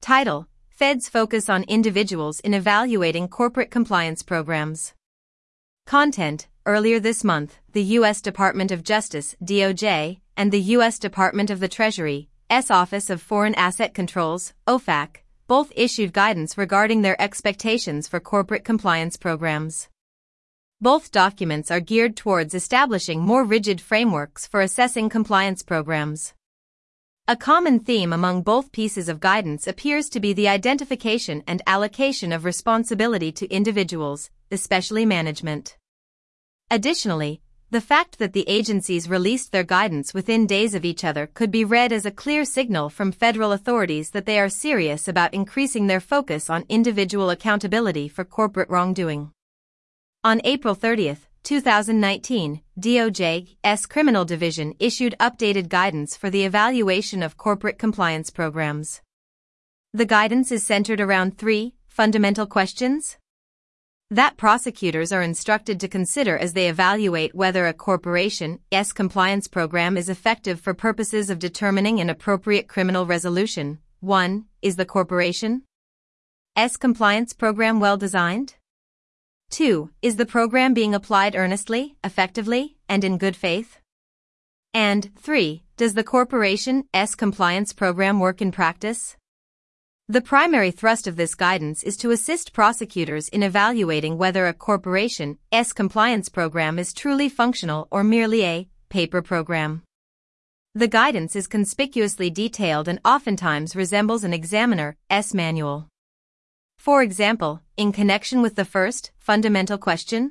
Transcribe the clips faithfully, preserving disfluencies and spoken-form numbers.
Title: Feds focus on individuals in evaluating corporate compliance programs. Content: Earlier this month, the U S Department of Justice, D O J, and the U S Department of the Treasury, S Office of Foreign Asset Controls, O F A C, both issued guidance regarding their expectations for corporate compliance programs. Both documents are geared towards establishing more rigid frameworks for assessing compliance programs. A common theme among both pieces of guidance appears to be the identification and allocation of responsibility to individuals, especially management. Additionally, the fact that the agencies released their guidance within days of each other could be read as a clear signal from federal authorities that they are serious about increasing their focus on individual accountability for corporate wrongdoing. On April thirtieth, two thousand nineteen, D O J's Criminal Division issued updated guidance for the evaluation of corporate compliance programs. The guidance is centered around three fundamental questions that prosecutors are instructed to consider as they evaluate whether a corporation's compliance program is effective for purposes of determining an appropriate criminal resolution. one. Is the corporation's compliance program well designed? two. Is the program being applied earnestly, effectively, and in good faith? And three. Does the corporation's compliance program work in practice? The primary thrust of this guidance is to assist prosecutors in evaluating whether a corporation's compliance program is truly functional or merely a paper program. The guidance is conspicuously detailed and oftentimes resembles an examiner's manual. For example, in connection with the first fundamental question,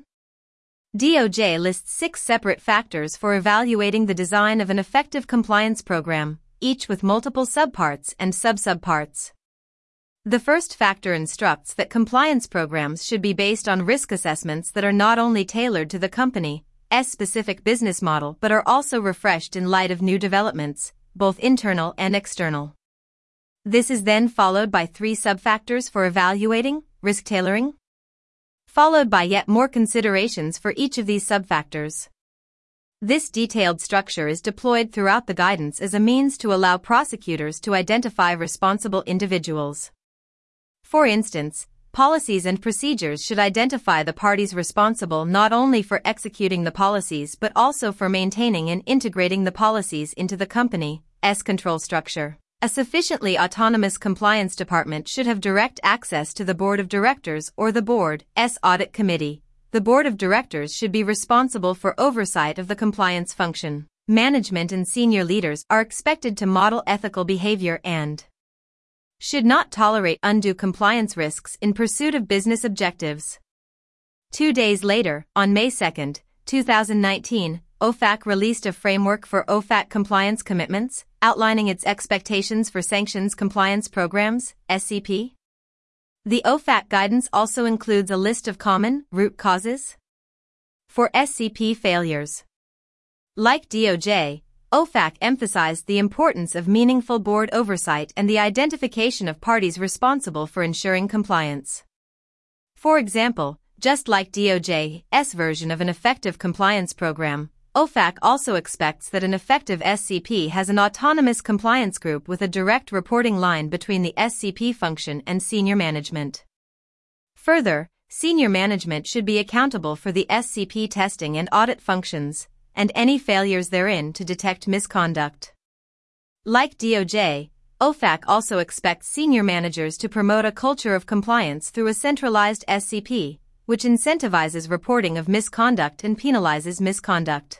D O J lists six separate factors for evaluating the design of an effective compliance program, each with multiple subparts and sub-subparts. The first factor instructs that compliance programs should be based on risk assessments that are not only tailored to the company's specific business model but are also refreshed in light of new developments, both internal and external. This is then followed by three subfactors for evaluating risk tailoring, followed by yet more considerations for each of these subfactors. This detailed structure is deployed throughout the guidance as a means to allow prosecutors to identify responsible individuals. For instance, policies and procedures should identify the parties responsible not only for executing the policies but also for maintaining and integrating the policies into the company's control structure. A sufficiently autonomous compliance department should have direct access to the board of directors or the board's audit committee. The board of directors should be responsible for oversight of the compliance function. Management and senior leaders are expected to model ethical behavior and should not tolerate undue compliance risks in pursuit of business objectives. Two days later, on May second, two thousand nineteen, O F A C released a framework for O F A C compliance commitments, outlining its expectations for sanctions compliance programs, S C P. The O F A C guidance also includes a list of common root causes for S C P failures. Like D O J, O F A C emphasized the importance of meaningful board oversight and the identification of parties responsible for ensuring compliance. For example, just like D O J's version of an effective compliance program, O F A C also expects that an effective S C P has an autonomous compliance group with a direct reporting line between the S C P function and senior management. Further, senior management should be accountable for the S C P testing and audit functions, and any failures therein to detect misconduct. Like D O J, O F A C also expects senior managers to promote a culture of compliance through a centralized S C P, which incentivizes reporting of misconduct and penalizes misconduct.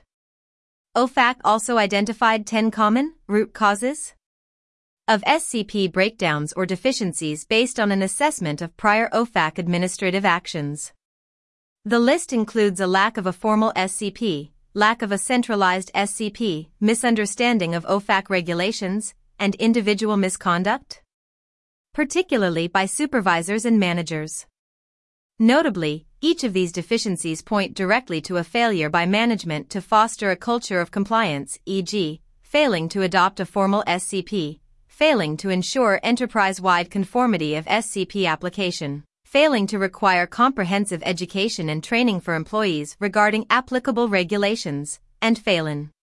O F A C also identified ten common root causes of S C P breakdowns or deficiencies based on an assessment of prior O F A C administrative actions. The list includes a lack of a formal S C P, lack of a centralized S C P, misunderstanding of O F A C regulations, and individual misconduct, particularly by supervisors and managers. Notably, each of these deficiencies point directly to a failure by management to foster a culture of compliance, for example, failing to adopt a formal S C P, failing to ensure enterprise-wide conformity of S C P application, failing to require comprehensive education and training for employees regarding applicable regulations, and failing